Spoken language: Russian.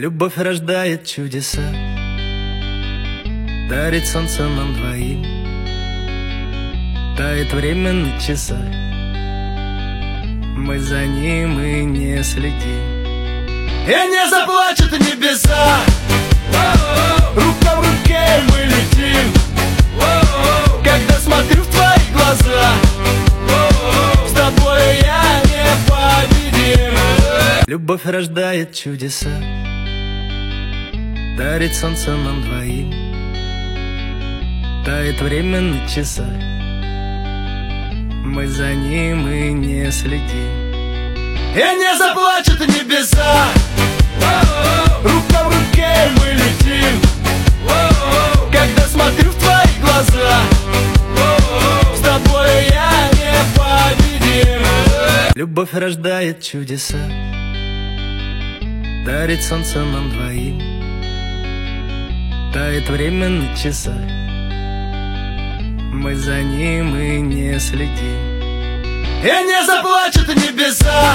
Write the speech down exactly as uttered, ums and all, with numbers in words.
Любовь рождает чудеса, дарит солнце нам двоим, тает время на часах, мы за ним и не следим. И не заплачут небеса, рука в руке мы летим. Когда смотрю в твои глаза, с тобой я непобедим. Любовь рождает чудеса, дарит солнце нам двоим, тает время на часах, мы за ним и не следим. И не заплачут небеса, рука в руке мы летим. Когда смотрю в твои глаза, с тобой я непобедим. Любовь рождает чудеса, дарит солнце нам двоим, тает время на часах, мы за ним и не следим. И не заплачут небеса,